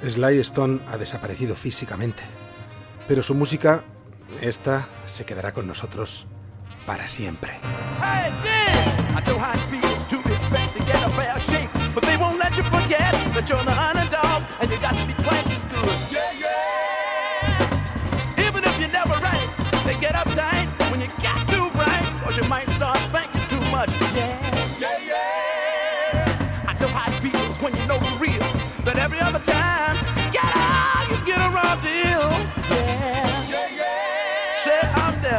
Sly Stone ha desaparecido físicamente, pero su música, esta, se quedará con nosotros para siempre. Hey, yeah. I know how it feels to expect to get a fair shake, but they won't let you forget that you're the underdog and you got to be twice as good. Yeah, yeah. Even if you're never right, they get uptight when you got too bright, cause you might start thinking too much. Yeah, yeah, yeah. I know how it feels when you know the real, that every other time you get a raw deal. Yeah, yeah, yeah. Say I'm there.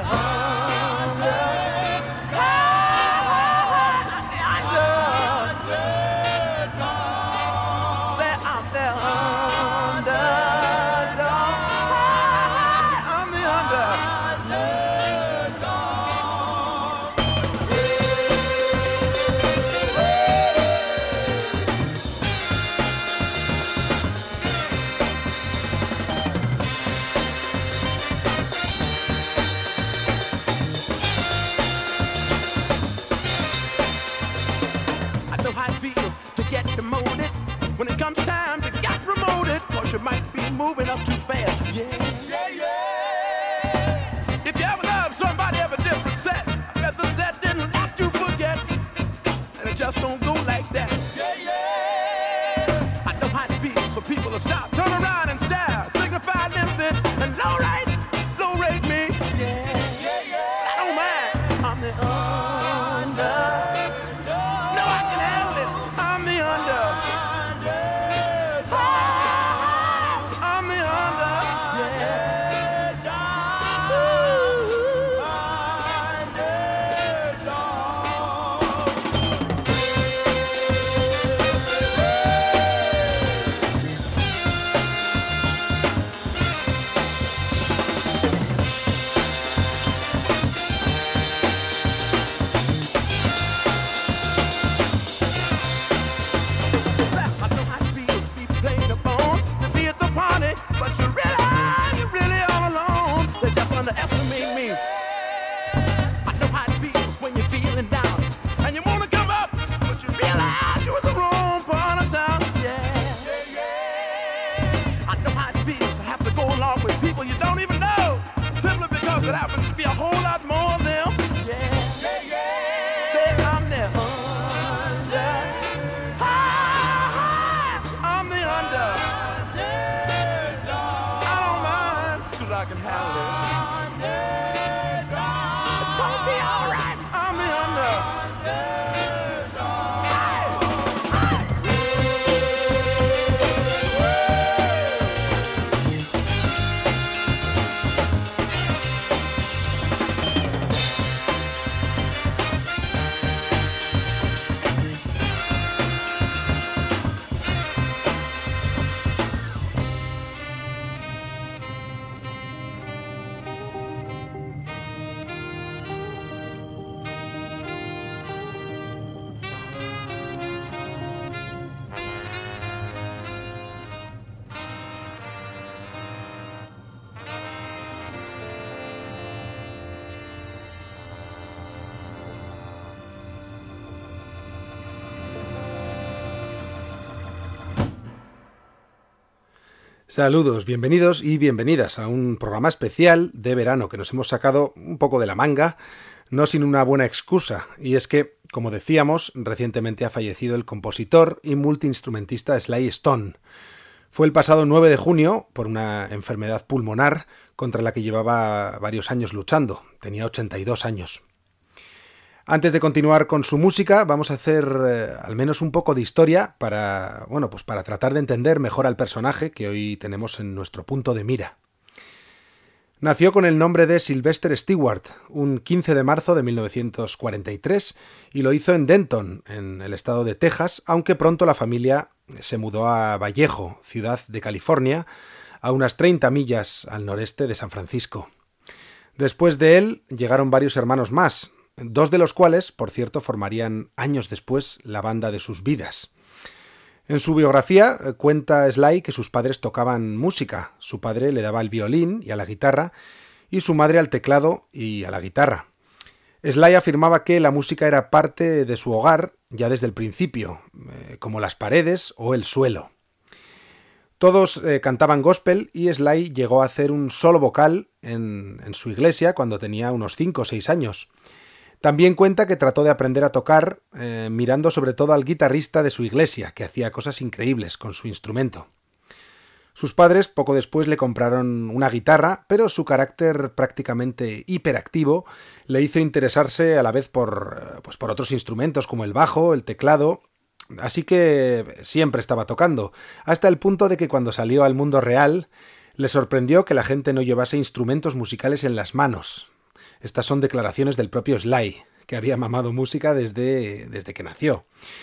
You might be moving up too fast. Yeah, yeah, yeah. If you ever love somebody of a different set, I bet the set didn't let you forget, and it just don't go like that. Yeah, yeah. I know how it feels for people to stop, turn around and stare, signify limpid and low rate me. Yeah, yeah, yeah. I don't mind. I'm the under. No, I can handle it. I'm the under. It happens to be a whole lot more of them. Yeah, yeah, yeah. Say I'm the under. I'm the under. I don't mind, 'cause I can handle it. It's gonna be alright. I'm the under. Saludos, bienvenidos y bienvenidas a un programa especial de verano que nos hemos sacado un poco de la manga, no sin una buena excusa, y es que, como decíamos, recientemente ha fallecido el compositor y multiinstrumentista Sly Stone. Fue el pasado 9 de junio por una enfermedad pulmonar contra la que llevaba varios años luchando. Tenía 82 años. Antes de continuar con su música, vamos a hacer al menos un poco de historia para tratar de entender mejor al personaje que hoy tenemos en nuestro punto de mira. Nació con el nombre de Sylvester Stewart un 15 de marzo de 1943 y lo hizo en Denton, en el estado de Texas, aunque pronto la familia se mudó a Vallejo, ciudad de California, a unas 30 millas al noreste de San Francisco. Después de él llegaron varios hermanos más, dos de los cuales, por cierto, formarían años después la banda de sus vidas. En su biografía cuenta Sly que sus padres tocaban música. Su padre le daba al violín y a la guitarra, y su madre al teclado y a la guitarra. Sly afirmaba que la música era parte de su hogar ya desde el principio, como las paredes o el suelo. Todos cantaban gospel y Sly llegó a hacer un solo vocal en su iglesia cuando tenía unos 5 o 6 años. También cuenta que trató de aprender a tocar mirando sobre todo al guitarrista de su iglesia, que hacía cosas increíbles con su instrumento. Sus padres poco después le compraron una guitarra, pero su carácter prácticamente hiperactivo le hizo interesarse a la vez por otros instrumentos como el bajo, el teclado. Así que siempre estaba tocando, hasta el punto de que cuando salió al mundo real le sorprendió que la gente no llevase instrumentos musicales en las manos. Estas son declaraciones del propio Sly, que había mamado música desde que nació.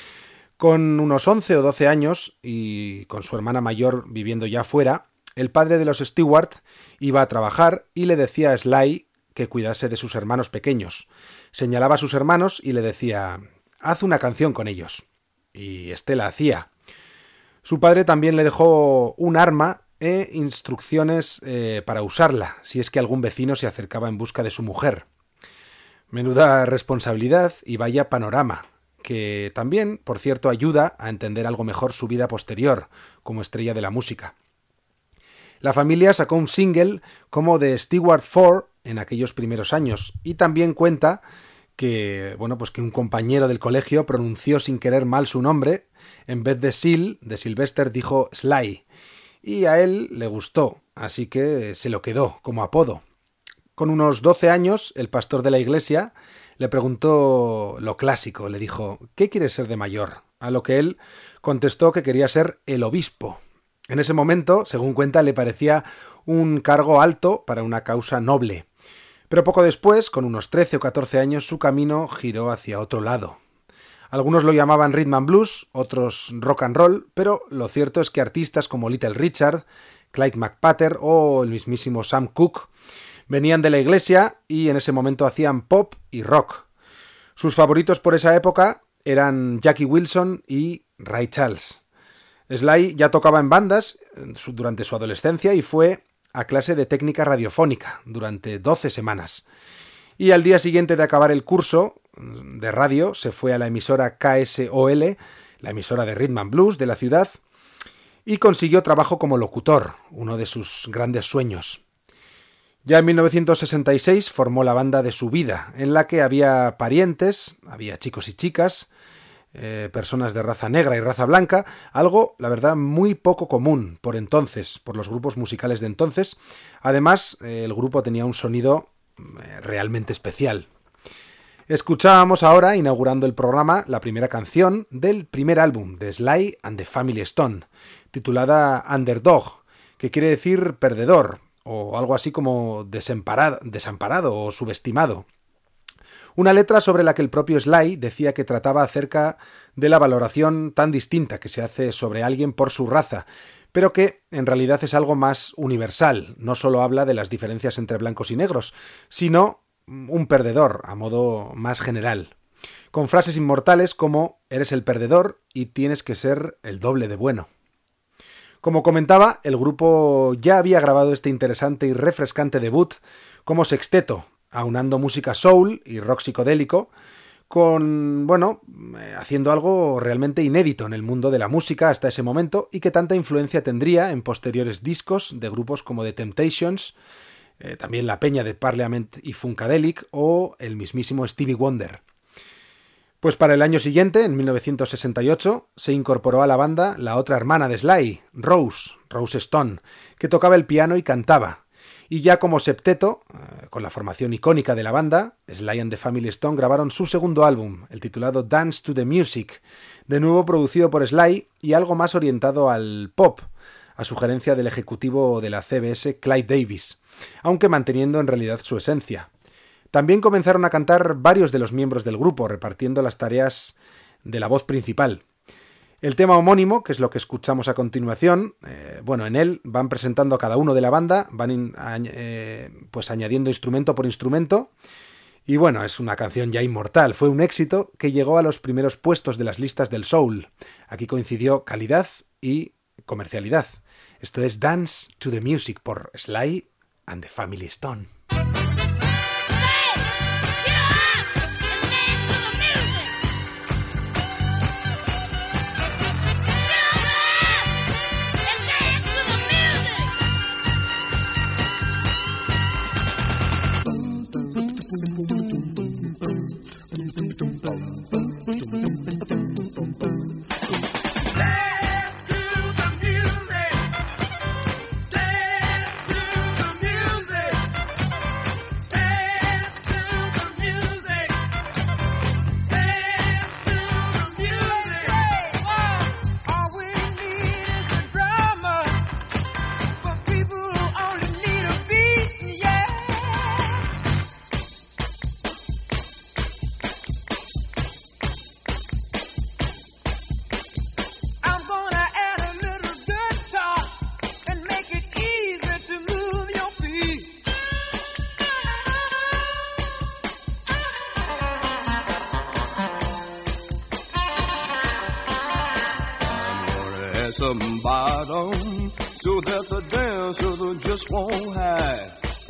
Con unos 11 o 12 años, y con su hermana mayor viviendo ya fuera, el padre de los Stewart iba a trabajar y le decía a Sly que cuidase de sus hermanos pequeños. Señalaba a sus hermanos y le decía: «Haz una canción con ellos». Y la hacía. Su padre también le dejó un arma e instrucciones para usarla, si es que algún vecino se acercaba en busca de su mujer. Menuda responsabilidad y vaya panorama, que también, por cierto, ayuda a entender algo mejor su vida posterior, como estrella de la música. La familia sacó un single como The Stewart 4 en aquellos primeros años, y también cuenta que un compañero del colegio pronunció sin querer mal su nombre. En vez de Sil, de Sylvester, dijo Sly, y a él le gustó, así que se lo quedó como apodo. Con unos 12 años, el pastor de la iglesia le preguntó lo clásico, le dijo: «¿Qué quieres ser de mayor?», a lo que él contestó que quería ser el obispo. En ese momento, según cuenta, le parecía un cargo alto para una causa noble. Pero poco después, con unos 13 o 14 años, su camino giró hacia otro lado. Algunos lo llamaban rhythm and blues, otros rock and roll, pero lo cierto es que artistas como Little Richard, Clyde McPatter o el mismísimo Sam Cooke venían de la iglesia y en ese momento hacían pop y rock. Sus favoritos por esa época eran Jackie Wilson y Ray Charles. Sly ya tocaba en bandas durante su adolescencia y fue a clase de técnica radiofónica durante 12 semanas. Y al día siguiente de acabar el curso de radio se fue a la emisora KSOL, la emisora de Rhythm and Blues de la ciudad, y consiguió trabajo como locutor, uno de sus grandes sueños. Ya en 1966 formó la banda de su vida, en la que había parientes, había chicos y chicas, personas de raza negra y raza blanca, algo, la verdad, muy poco común por entonces, por los grupos musicales de entonces. Además, el grupo tenía un sonido realmente especial. Escuchábamos ahora, inaugurando el programa, la primera canción del primer álbum de Sly and the Family Stone, titulada Underdog, que quiere decir perdedor, o algo así como desamparado o subestimado. Una letra sobre la que el propio Sly decía que trataba acerca de la valoración tan distinta que se hace sobre alguien por su raza, pero que en realidad es algo más universal. No solo habla de las diferencias entre blancos y negros, sino un perdedor a modo más general, con frases inmortales como «eres el perdedor y tienes que ser el doble de bueno». Como comentaba, el grupo ya había grabado este interesante y refrescante debut como sexteto, aunando música soul y rock psicodélico, haciendo algo realmente inédito en el mundo de la música hasta ese momento y que tanta influencia tendría en posteriores discos de grupos como The Temptations, también la peña de Parliament y Funkadelic o el mismísimo Stevie Wonder. Pues para el año siguiente, en 1968, se incorporó a la banda la otra hermana de Sly, Rose Stone, que tocaba el piano y cantaba. Y ya como septeto, con la formación icónica de la banda, Sly and the Family Stone grabaron su segundo álbum, el titulado Dance to the Music, de nuevo producido por Sly y algo más orientado al pop, a sugerencia del ejecutivo de la CBS, Clive Davis, aunque manteniendo en realidad su esencia. También comenzaron a cantar varios de los miembros del grupo, repartiendo las tareas de la voz principal. El tema homónimo, que es lo que escuchamos a continuación, en él van presentando a cada uno de la banda, van añadiendo instrumento por instrumento, y es una canción ya inmortal. Fue un éxito que llegó a los primeros puestos de las listas del soul. Aquí coincidió calidad y comercialidad. Esto es Dance to the Music por Sly and the Family Stone. Dance some bottom, so that the dancer just won't hide.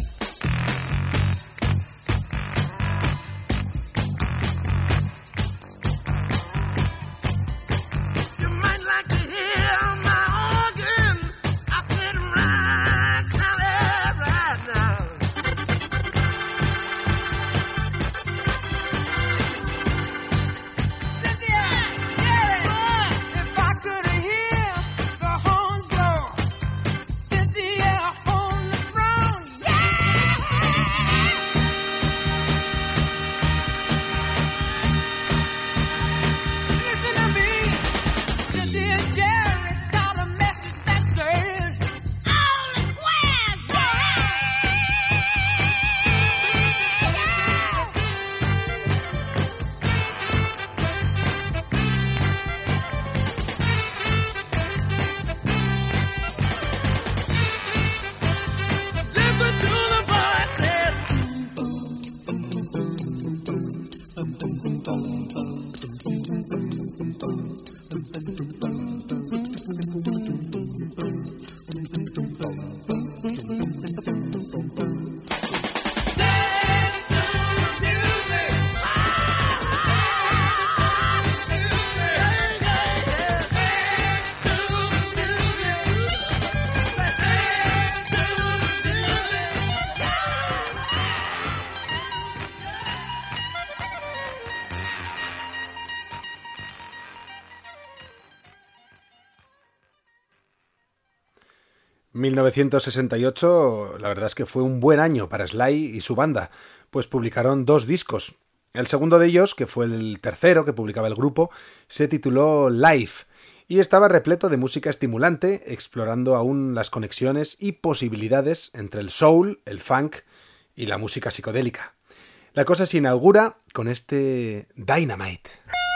...1968, la verdad es que fue un buen año para Sly y su banda, pues publicaron 2 discos. El segundo de ellos, que fue el tercero que publicaba el grupo, se tituló Life, y estaba repleto de música estimulante, explorando aún las conexiones y posibilidades entre el soul, el funk y la música psicodélica. La cosa se inaugura con este Dynamite.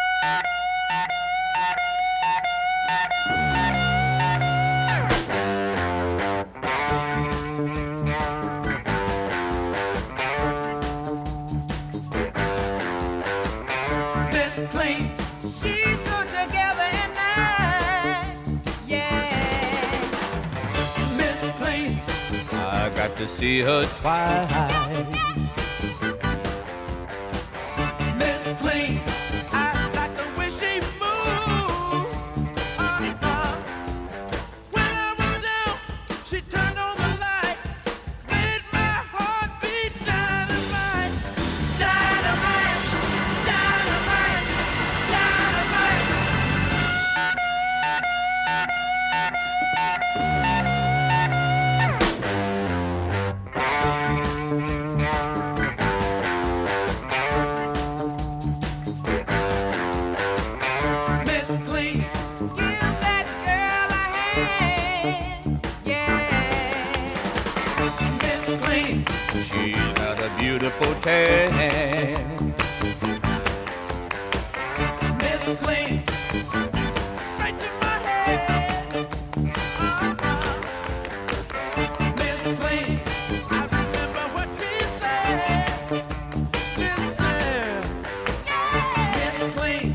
To see her twice. Miss Clean, I like the way she moves. When I was down, she turned on the light, made my heart beat dynamite, dynamite, dynamite, dynamite. Beautiful tan. Miss Clean, straight to my head. Miss Clean, I remember what she said. Listen, Miss Clean,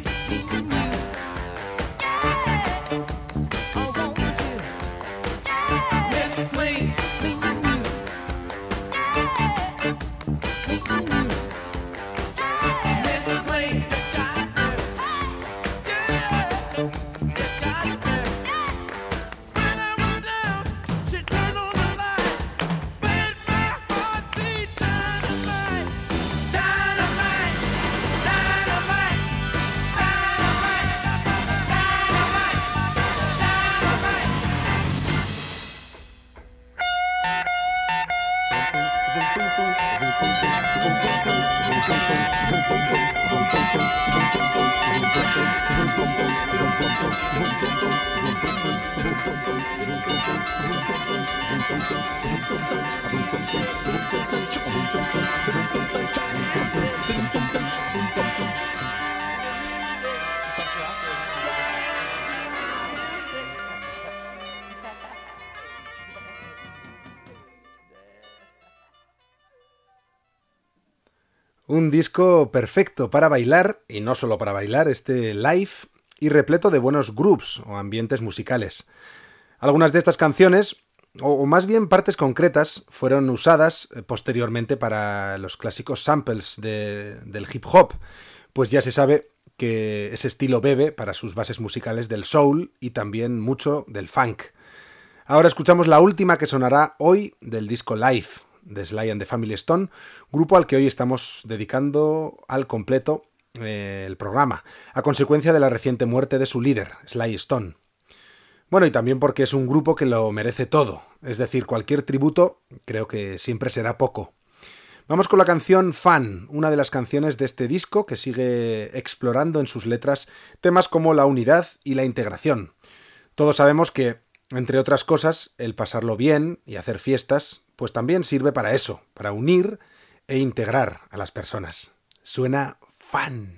oh, won't you? Miss Clean. Un disco perfecto para bailar, y no solo para bailar, este Live, y repleto de buenos grooves o ambientes musicales. Algunas de estas canciones, o más bien partes concretas, fueron usadas posteriormente para los clásicos samples del hip hop, pues ya se sabe que ese estilo bebe para sus bases musicales del soul y también mucho del funk. Ahora escuchamos la última que sonará hoy del disco Live de Sly and the Family Stone, grupo al que hoy estamos dedicando al completo el programa, a consecuencia de la reciente muerte de su líder, Sly Stone. Bueno, y también porque es un grupo que lo merece todo, es decir, cualquier tributo creo que siempre será poco. Vamos con la canción Fun, una de las canciones de este disco que sigue explorando en sus letras temas como la unidad y la integración. Todos sabemos que, entre otras cosas, el pasarlo bien y hacer fiestas, pues también sirve para eso, para unir e integrar a las personas. Suena fun.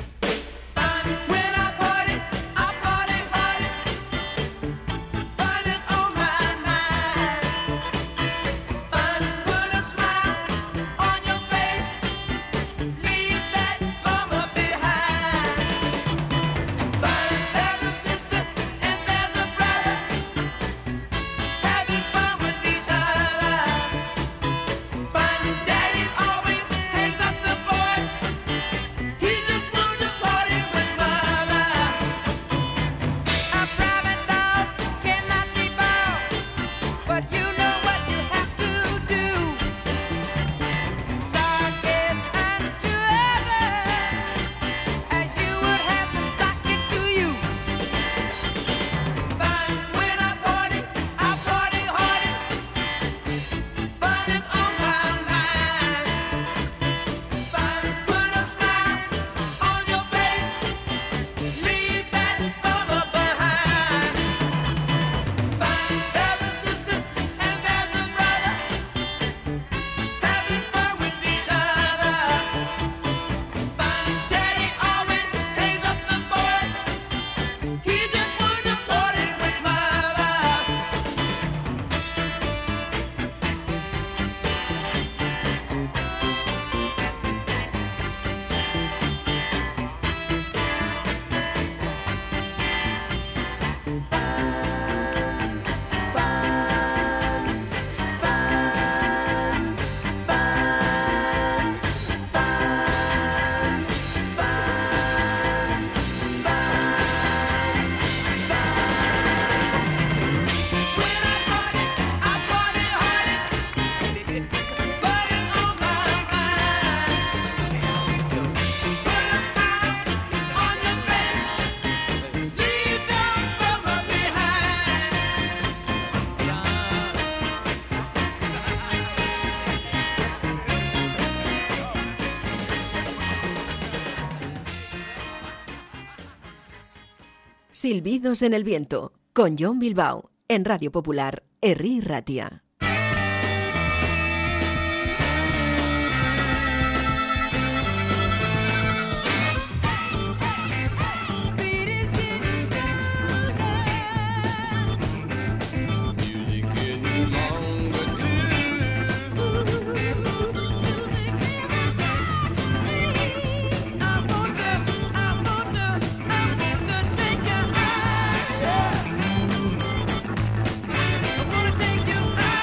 Silbidos en el viento, con Jon Bilbao, en Radio Popular, Herri Ratia. Take you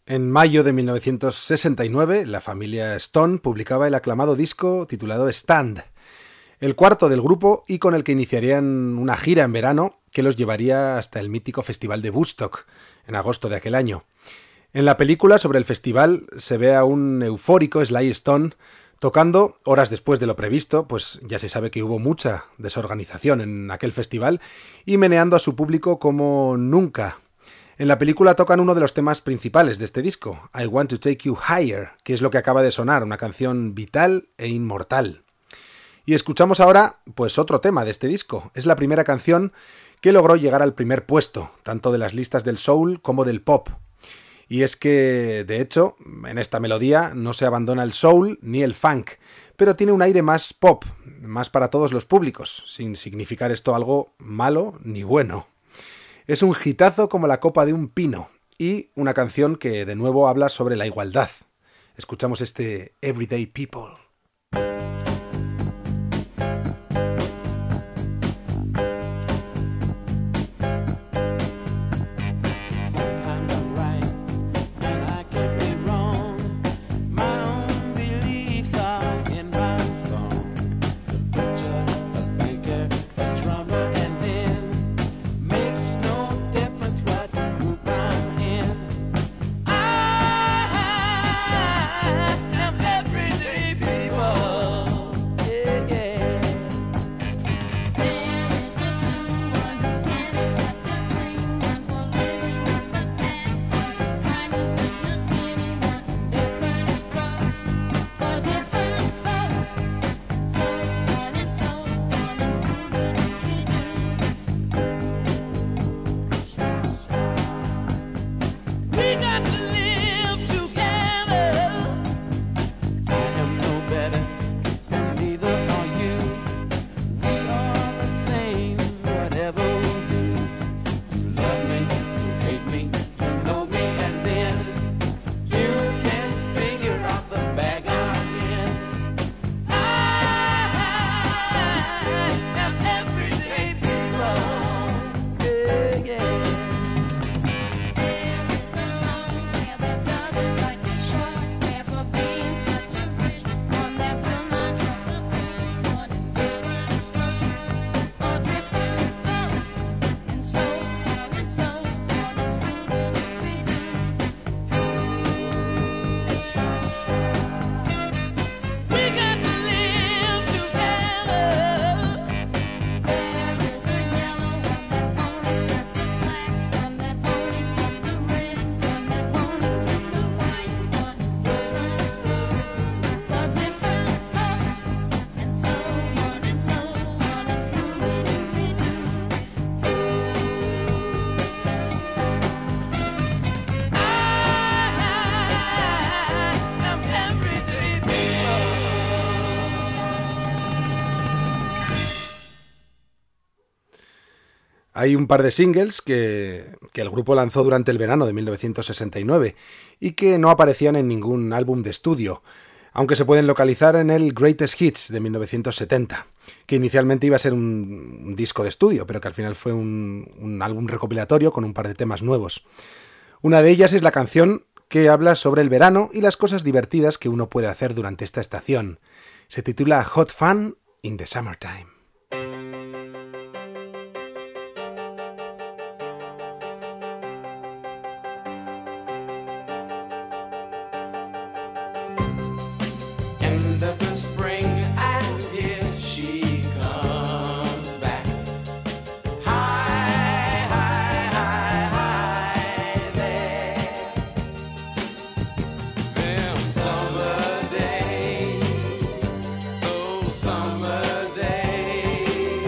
En mayo de 1969, la familia Stone publicaba el aclamado disco titulado Stand, el cuarto del grupo y con el que iniciarían una gira en verano que los llevaría hasta el mítico Festival de Woodstock, en agosto de aquel año. En la película sobre el festival se ve a un eufórico Sly Stone tocando horas después de lo previsto, pues ya se sabe que hubo mucha desorganización en aquel festival, y meneando a su público como nunca. En la película tocan uno de los temas principales de este disco, I Want to Take You Higher, que es lo que acaba de sonar, una canción vital e inmortal. Y escuchamos ahora, pues otro tema de este disco. Es la primera canción que logró llegar al primer puesto, tanto de las listas del soul como del pop. Y es que, de hecho, en esta melodía no se abandona el soul ni el funk, pero tiene un aire más pop, más para todos los públicos, sin significar esto algo malo ni bueno. Es un hitazo como la copa de un pino, y una canción que de nuevo habla sobre la igualdad. Escuchamos este Everyday People. Hay un par de singles que el grupo lanzó durante el verano de 1969 y que no aparecían en ningún álbum de estudio, aunque se pueden localizar en el Greatest Hits de 1970, que inicialmente iba a ser un disco de estudio, pero que al final fue un álbum recopilatorio con un par de temas nuevos. Una de ellas es la canción que habla sobre el verano y las cosas divertidas que uno puede hacer durante esta estación. Se titula Hot Fun in the Summertime. Summer day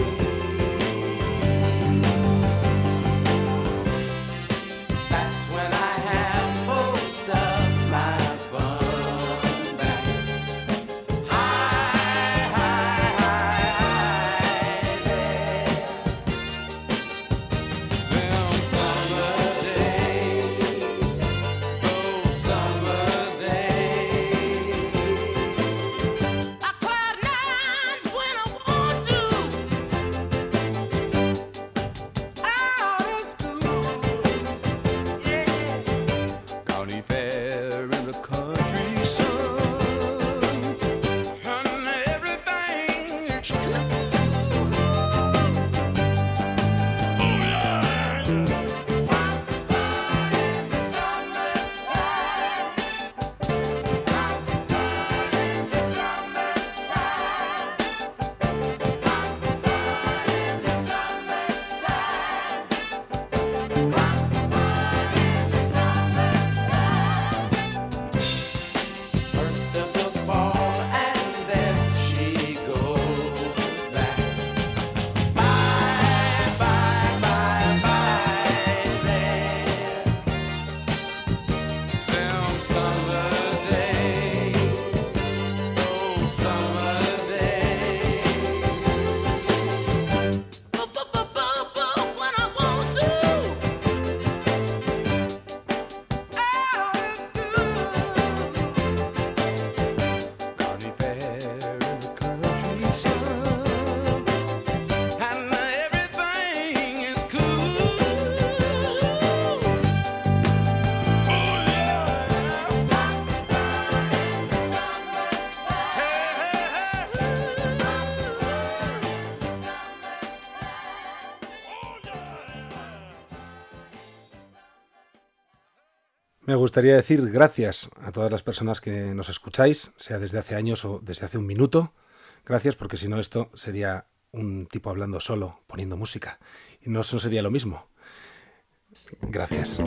Me gustaría decir gracias a todas las personas que nos escucháis, sea desde hace años o desde hace un minuto. Gracias, porque si no esto sería un tipo hablando solo, poniendo música. Y no, eso sería lo mismo. Gracias.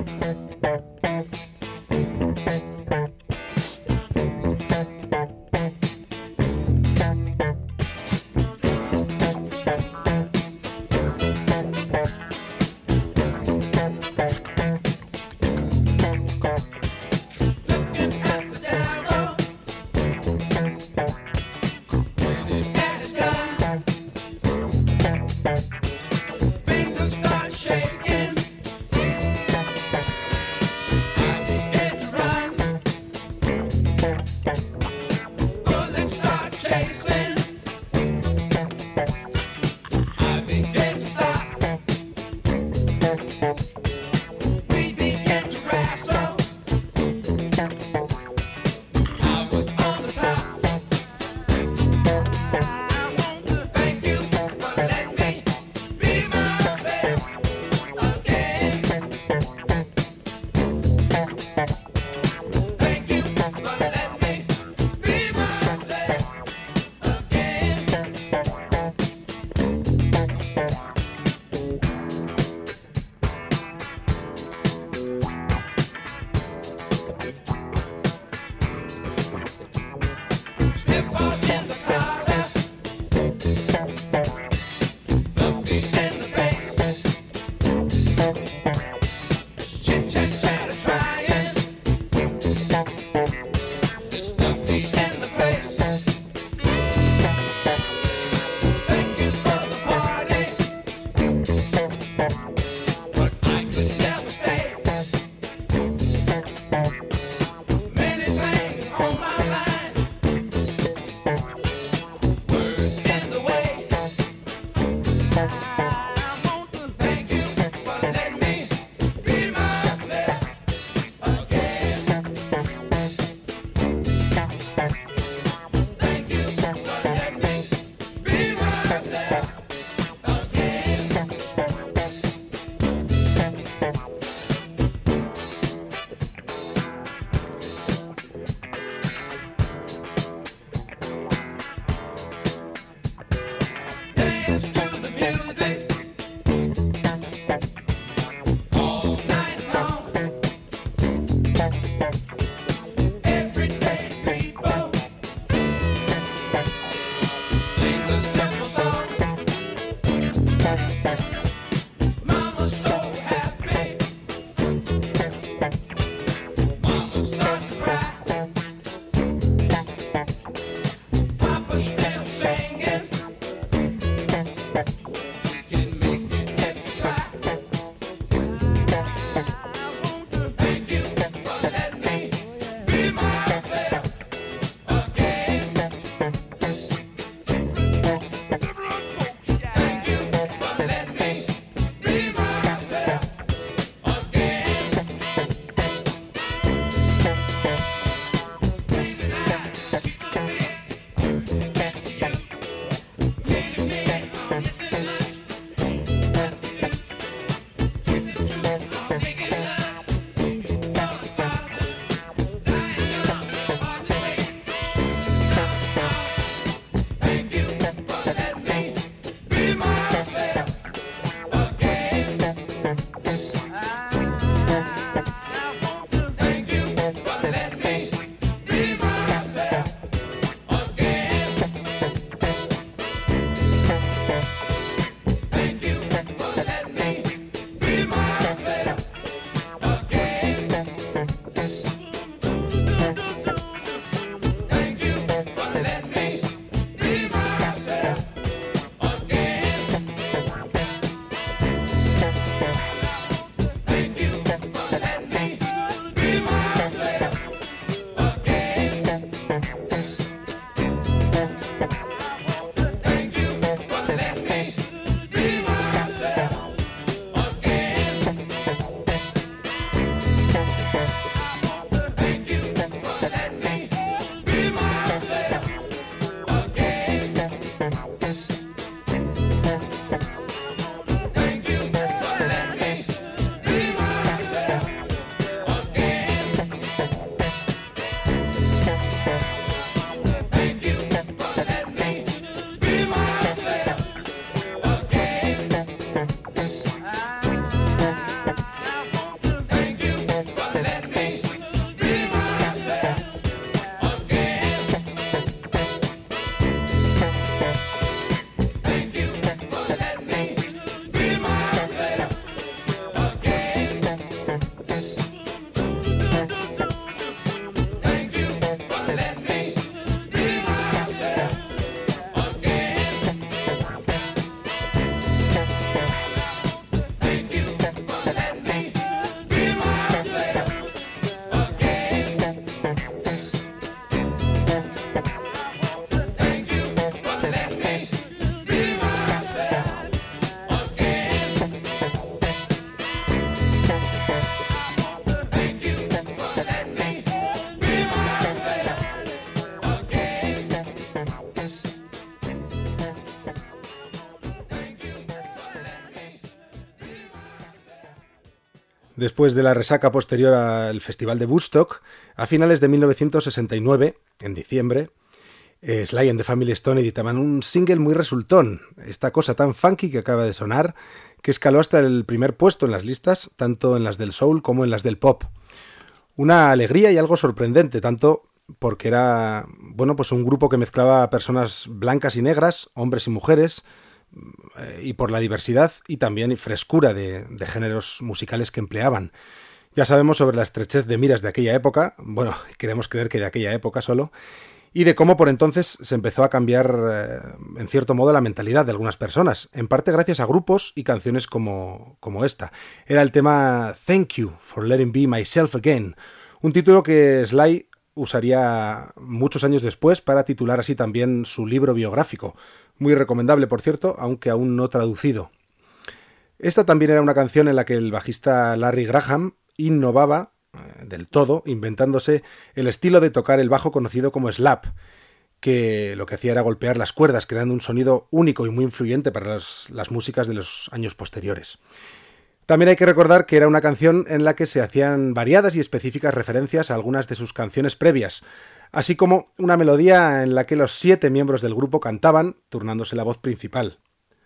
Después de la resaca posterior al Festival de Woodstock, a finales de 1969, en diciembre, Sly and the Family Stone editaban un single muy resultón, esta cosa tan funky que acaba de sonar, que escaló hasta el primer puesto en las listas, tanto en las del soul como en las del pop. Una alegría y algo sorprendente, tanto porque era, pues un grupo que mezclaba a personas blancas y negras, hombres y mujeres, y por la diversidad y también frescura de géneros musicales que empleaban. Ya sabemos sobre la estrechez de miras de aquella época, queremos creer que de aquella época solo, y de cómo por entonces se empezó a cambiar en cierto modo la mentalidad de algunas personas, en parte gracias a grupos y canciones como esta. Era el tema Thank You for Letting Be Myself Again, un título que Sly usaría muchos años después para titular así también su libro biográfico, muy recomendable por cierto, aunque aún no traducido. Esta también era una canción en la que el bajista Larry Graham innovaba del todo, inventándose el estilo de tocar el bajo conocido como slap, que lo que hacía era golpear las cuerdas, creando un sonido único y muy influyente para las músicas de los años posteriores. También hay que recordar que era una canción en la que se hacían variadas y específicas referencias a algunas de sus canciones previas, así como una melodía en la que los 7 miembros del grupo cantaban, turnándose la voz principal.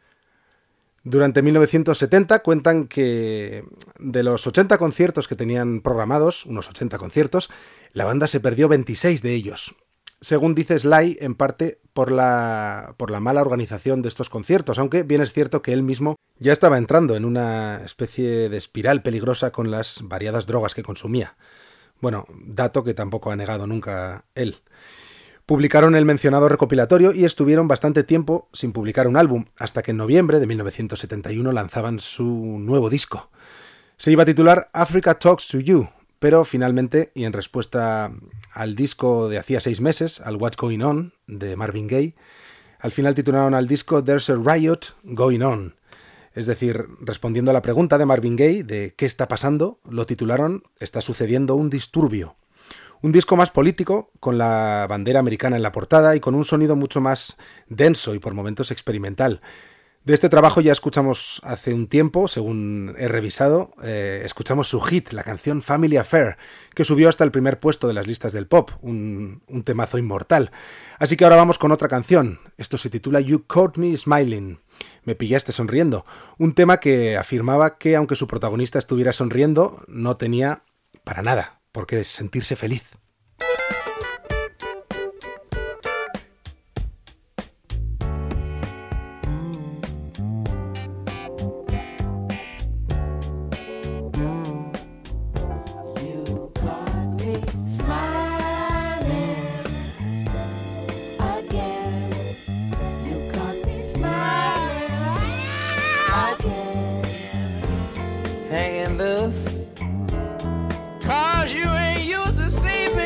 Durante 1970 cuentan que de los 80 conciertos que tenían programados, unos 80 conciertos, la banda se perdió 26 de ellos. Según dice Sly, en parte por la mala organización de estos conciertos, aunque bien es cierto que él mismo ya estaba entrando en una especie de espiral peligrosa con las variadas drogas que consumía. Dato que tampoco ha negado nunca él. Publicaron el mencionado recopilatorio y estuvieron bastante tiempo sin publicar un álbum, hasta que en noviembre de 1971 lanzaban su nuevo disco. Se iba a titular Africa Talks to You, pero finalmente, y en respuesta al disco de hacía 6 meses, al What's Going On, de Marvin Gaye, al final titularon al disco There's a Riot Going On. Es decir, respondiendo a la pregunta de Marvin Gaye de ¿qué está pasando?, lo titularon Está sucediendo un disturbio. Un disco más político, con la bandera americana en la portada y con un sonido mucho más denso y por momentos experimental. De este trabajo ya escuchamos hace un tiempo, según he revisado, escuchamos su hit, la canción Family Affair, que subió hasta el primer puesto de las listas del pop, un temazo inmortal. Así que ahora vamos con otra canción. Esto se titula You Caught Me Smiling. Me pillaste sonriendo. Un tema que afirmaba que aunque su protagonista estuviera sonriendo, no tenía para nada por qué sentirse feliz. Hanging loose, 'cause you ain't used to see me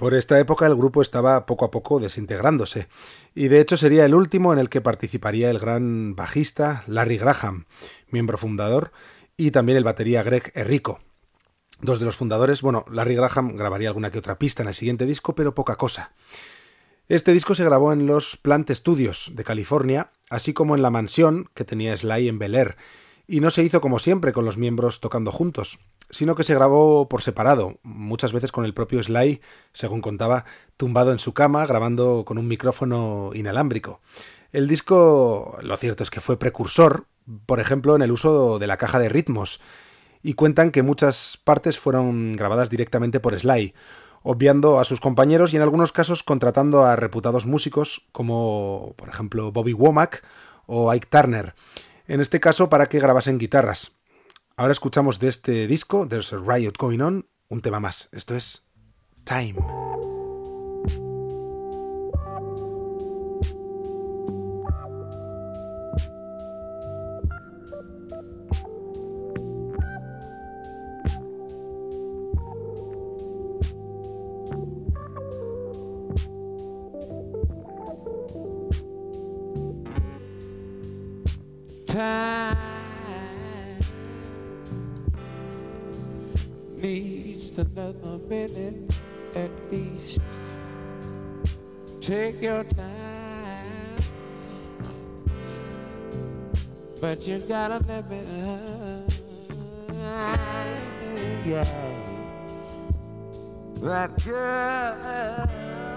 Por esta época el grupo estaba poco a poco desintegrándose, y de hecho sería el último en el que participaría el gran bajista Larry Graham, miembro fundador, y también el batería Greg Errico. Dos de los fundadores. Bueno, Larry Graham grabaría alguna que otra pista en el siguiente disco, pero poca cosa. Este disco se grabó en los Plant Studios de California, así como en la mansión que tenía Sly en Bel Air, y no se hizo como siempre con los miembros tocando juntos, sino que se grabó por separado, muchas veces con el propio Sly, según contaba, tumbado en su cama, grabando con un micrófono inalámbrico. El disco, lo cierto es que fue precursor, por ejemplo, en el uso de la caja de ritmos, y cuentan que muchas partes fueron grabadas directamente por Sly, obviando a sus compañeros y en algunos casos contratando a reputados músicos como, por ejemplo, Bobby Womack o Ike Turner, en este caso para que grabasen guitarras. Ahora escuchamos de este disco, There's a Riot Going On, un tema más. Esto es Time. Time needs another minute at least. Take your time, but you gotta let me yeah. That girl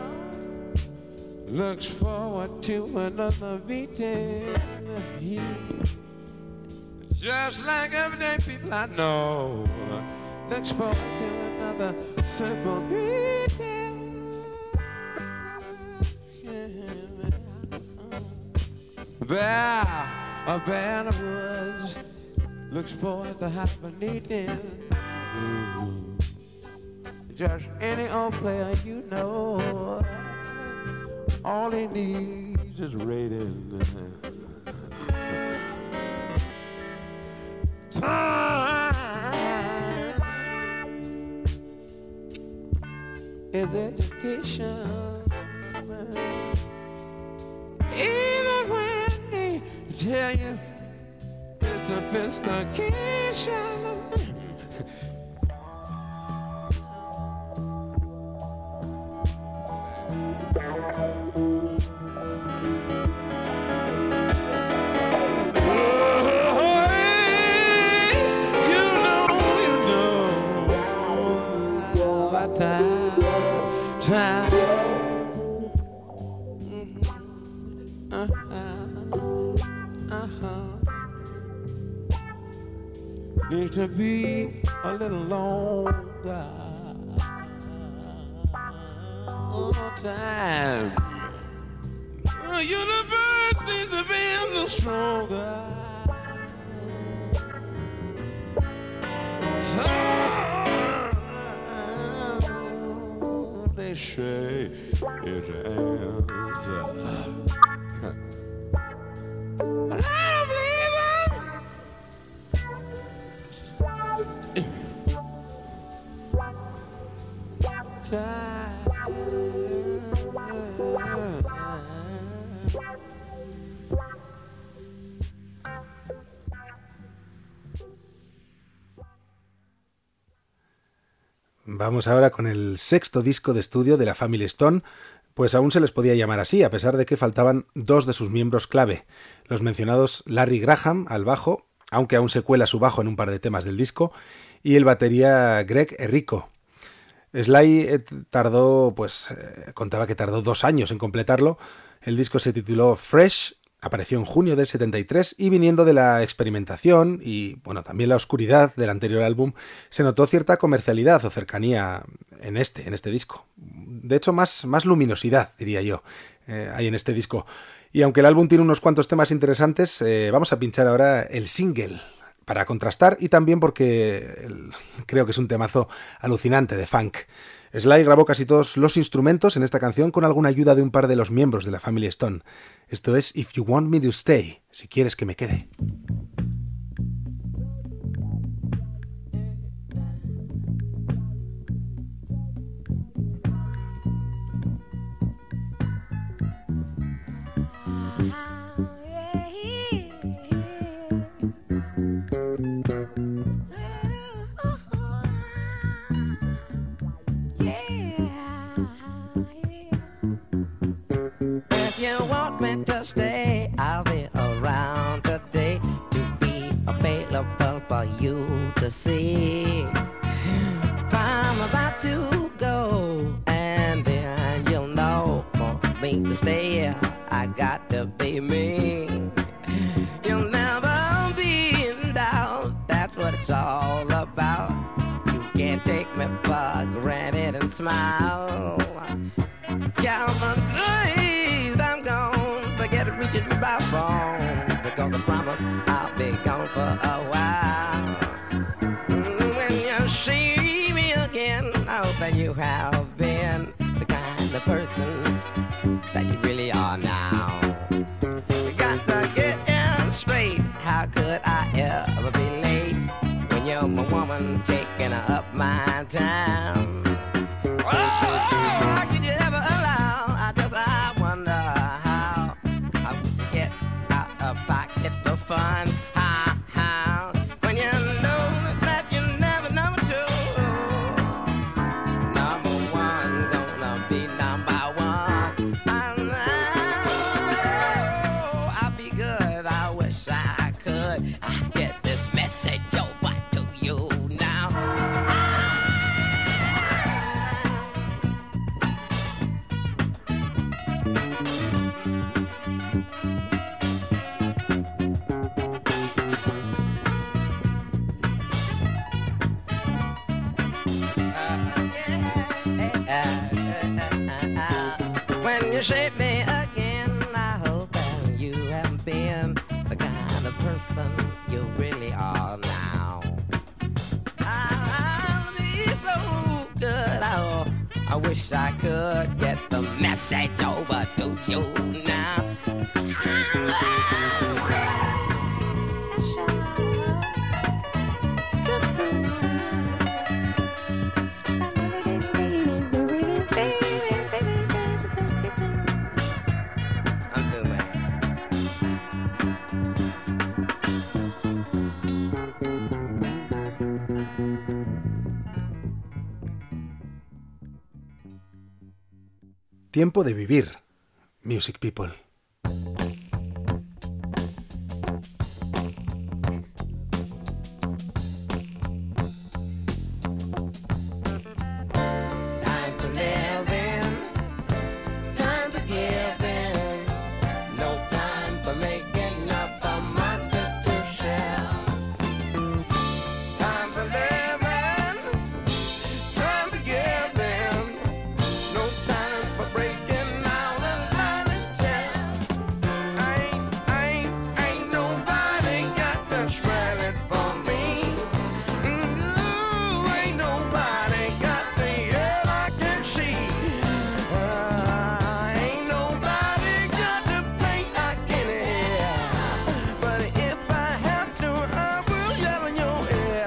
looks forward to another meeting. Just like everyday people I know, looks forward to another simple greeting. There, a band of woods looks forward to have a meeting. Just any old player you know, all he needs is rating. Time is education. Even when they tell you it's a sophistication. Need to be a little longer time. The universe needs to be a little stronger. So they say it answer. But I don't believe it. Vamos ahora con el sexto disco de estudio de la Family Stone, pues aún se les podía llamar así, a pesar de que faltaban dos de sus miembros clave, los mencionados Larry Graham al bajo, aunque aún se cuela su bajo en un par de temas del disco, y el batería Greg Errico. Sly contaba que tardó 2 años en completarlo. El disco se tituló Fresh, apareció en junio del 73 y viniendo de la experimentación y también la oscuridad del anterior álbum, se notó cierta comercialidad o cercanía en este disco. De hecho, más luminosidad, diría yo, hay en este disco. Y aunque el álbum tiene unos cuantos temas interesantes, vamos a pinchar ahora el single para contrastar y también porque creo que es un temazo alucinante de funk. Sly grabó casi todos los instrumentos en esta canción con alguna ayuda de un par de los miembros de la Family Stone. Esto es If You Want Me to Stay, si quieres que me quede. see. I'm about to go, and then you'll know for me to stay, I got to be me. You'll never be in doubt, that's what it's all about. You can't take me for granted and smile. Count my days, I'm gone, forget reaching my phone, because I promise I'll be gone for a while. When you see me again, I hope that you have been the kind of person that you really are now. We got to get in straight, how could I ever be late when you're my woman taking up my time? Oh, could you ever allow, I wonder how I would get out of pocket for fun. How, when you know that you never number two. Number one, gonna be number one. I'll be good, I wish I could get this message over to you now. When you shape me again, I hope that you have been the kind of person you really are now. I'll be so good, I wish I could get the message over to you now. Tiempo de vivir, Music People. Time for living, time for giving, no time for making up a monster to share. Time for living, time for giving, no time for breaking out and trying to tell. Ain't nobody got to spell it for me. Ooh, ain't nobody got the air I can see. Ain't nobody got the paint I can hear. But if I have to, I will yell in your ear.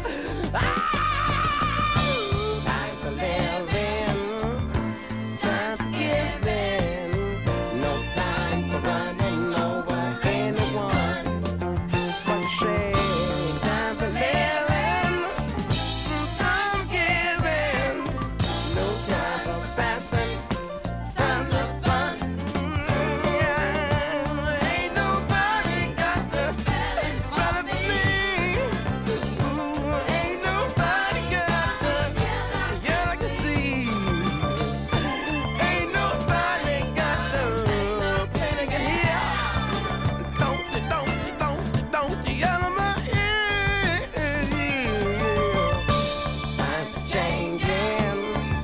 Time for living, time for giving, no time for running over anyone. What you say? Time for living, time for giving, no time for passing, time for fun. Ain't nobody got the spell it for me. Ooh, ain't nobody got the yell I can see. Ain't nobody got the pain I can hear. Don't you yell in my ear. Time for changing,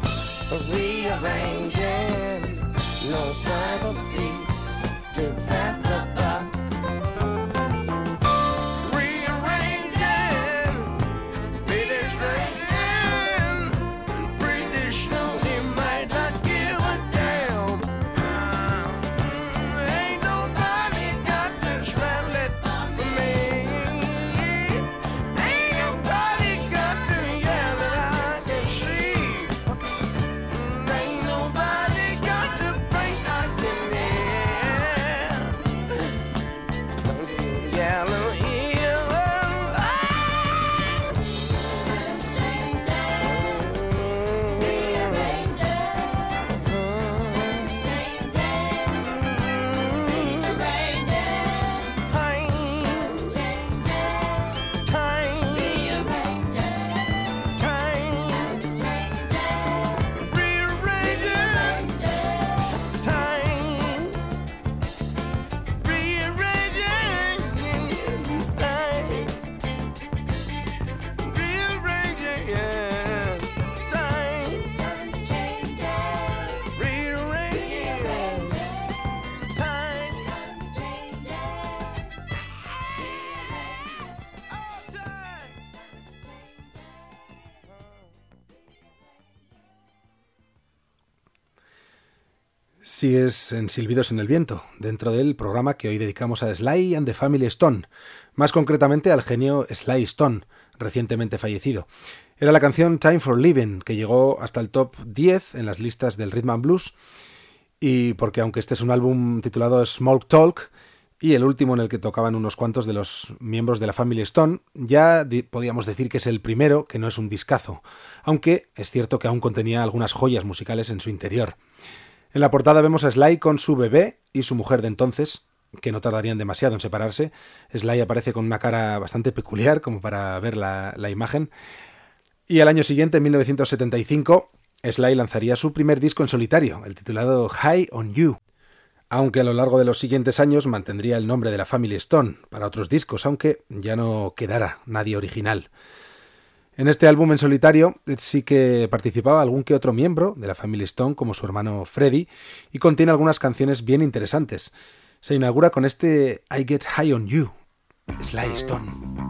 rearranging, no time for peace to pass the buck. Rearranging, pretty straightening, pretty sure he might not give a damn. Ain't nobody got to spell it for me. Ain't nobody got to yell that I can see. Ain't nobody got to paint I can hear. Don't you yell in ear. Time Sigues en Silbidos en el Viento, dentro del programa que hoy dedicamos a Sly and the Family Stone, más concretamente al genio Sly Stone, recientemente fallecido. Era la canción Time for Living, que llegó hasta el top 10 en las listas del Rhythm and Blues, y porque aunque este es un álbum titulado Smoke Talk, y el último en el que tocaban unos cuantos de los miembros de la Family Stone, ya podíamos decir que es el primero, que no es un discazo, aunque es cierto que aún contenía algunas joyas musicales en su interior. En la portada vemos a Sly con su bebé y su mujer de entonces, que no tardarían demasiado en separarse. Sly aparece con una cara bastante peculiar, como para ver la imagen. Y al año siguiente, en 1975, Sly lanzaría su primer disco en solitario, el titulado High on You, aunque a lo largo de los siguientes años mantendría el nombre de la Family Stone para otros discos, aunque ya no quedara nadie original. En este álbum en solitario sí que participaba algún que otro miembro de la Family Stone, como su hermano Freddie, y contiene algunas canciones bien interesantes. Se inaugura con este I Get High on You, Sly Stone.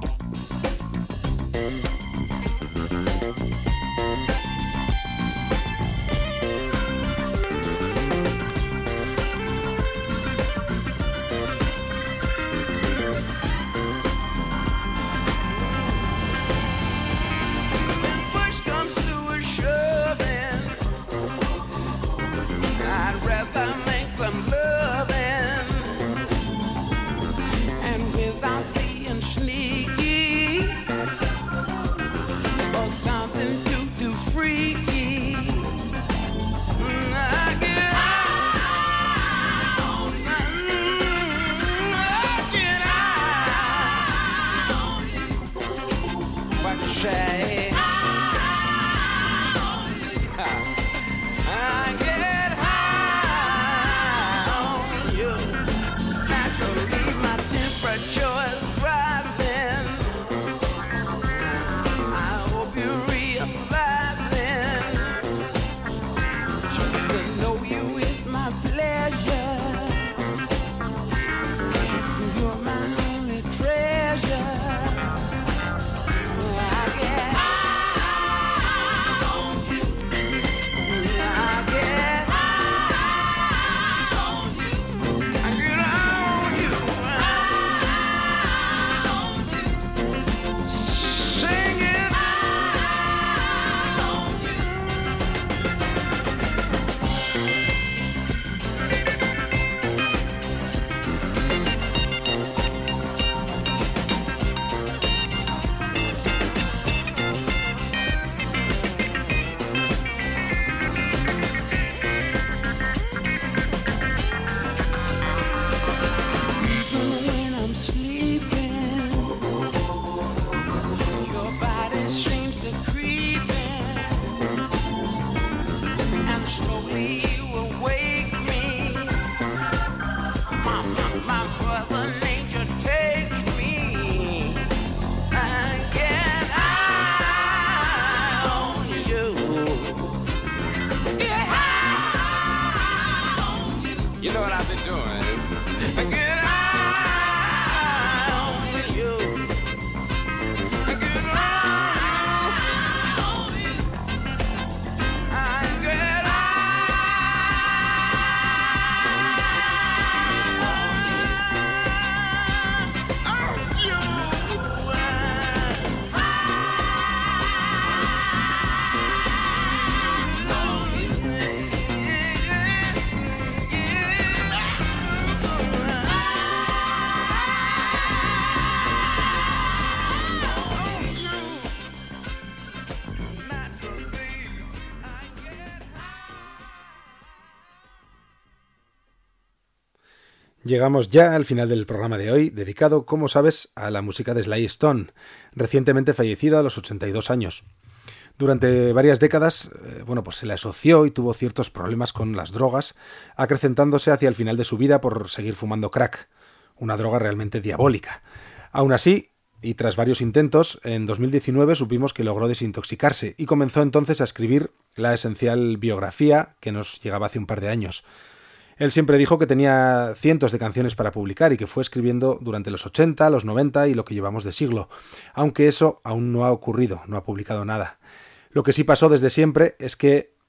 Llegamos ya al final del programa de hoy, dedicado, como sabes, a la música de Sly Stone, recientemente fallecido a los 82 años. Durante varias décadas, pues se le asoció y tuvo ciertos problemas con las drogas, acrecentándose hacia el final de su vida por seguir fumando crack, una droga realmente diabólica. Aún así, y tras varios intentos, en 2019 supimos que logró desintoxicarse y comenzó entonces a escribir la esencial biografía que nos llegaba hace un par de años. Él siempre dijo que tenía cientos de canciones para publicar y que fue escribiendo durante los 80, los 90 y lo que llevamos de siglo, aunque eso aún no ha ocurrido, no ha publicado nada. Lo que sí pasó desde siempre es que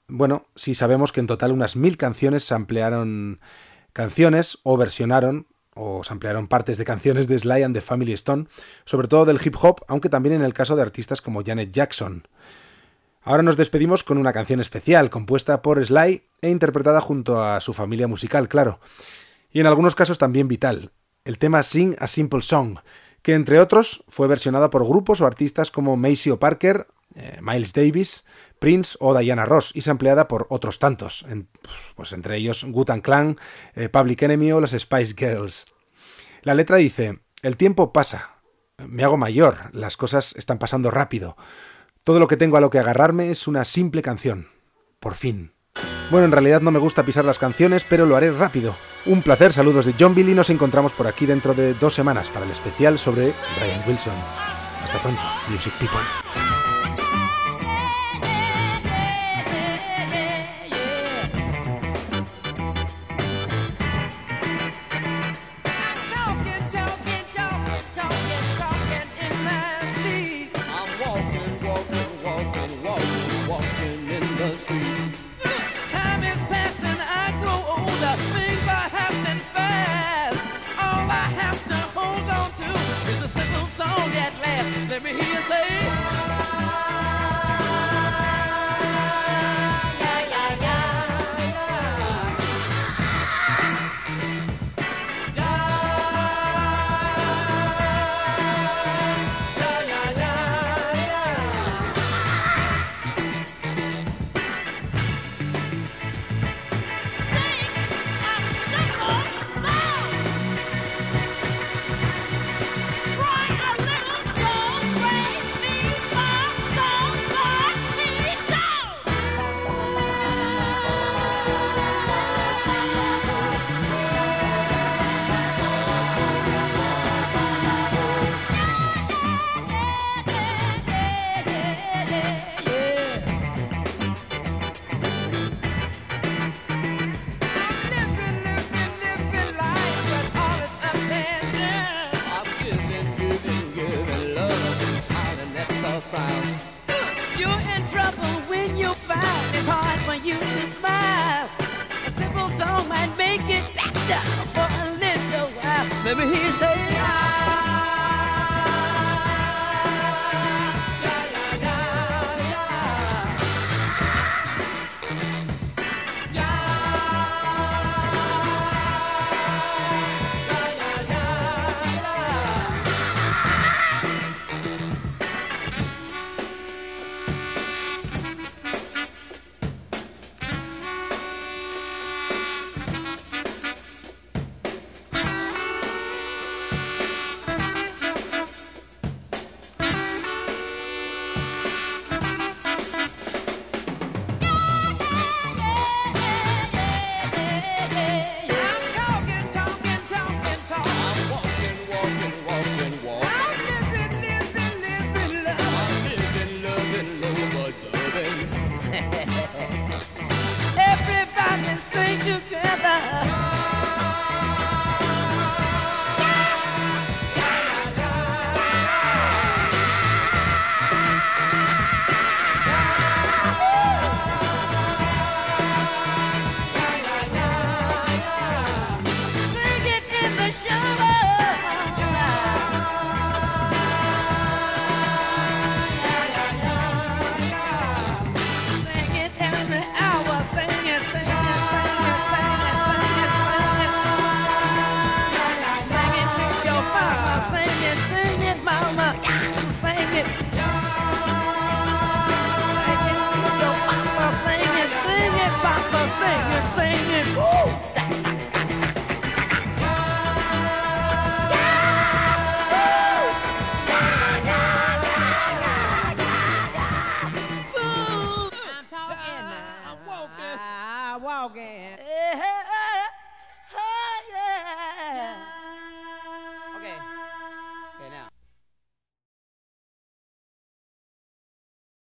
Bueno, si sabemos que en total unas 1000 canciones samplearon canciones o versionaron o samplearon partes de canciones de Sly and the Family Stone, sobre todo del hip hop, aunque también en el caso de artistas como Janet Jackson. Ahora nos despedimos con una canción especial, compuesta por Sly e interpretada junto a su familia musical, claro, y en algunos casos también vital, el tema Sing a Simple Song, que entre otros fue versionada por grupos o artistas como Maceo Parker, Miles Davis, Prince o Diana Ross, y sampleada por otros tantos, pues entre ellos Wu-Tang Clan, Public Enemy o las Spice Girls. La letra dice: el tiempo pasa, me hago mayor, las cosas están pasando rápido, todo lo que tengo a lo que agarrarme es una simple canción, por fin. Bueno, en realidad no me gusta pisar las canciones, pero lo haré rápido. Un placer, saludos de John Bill y nos encontramos por aquí dentro de 2 semanas para el especial sobre Brian Wilson. Hasta pronto, Music People. Let me hear you say, let me hear you say, everybody sing together. Sing it in the shower. Sing it every hour. Sing it, sing it, sing it, sing it, sing it, sing it. Sing it with your mama. Sing it, mama. Sing it. Sing it with your papa. Sing it, papa. Sing it, sing it. Woo! I'm talking now. I'm walking.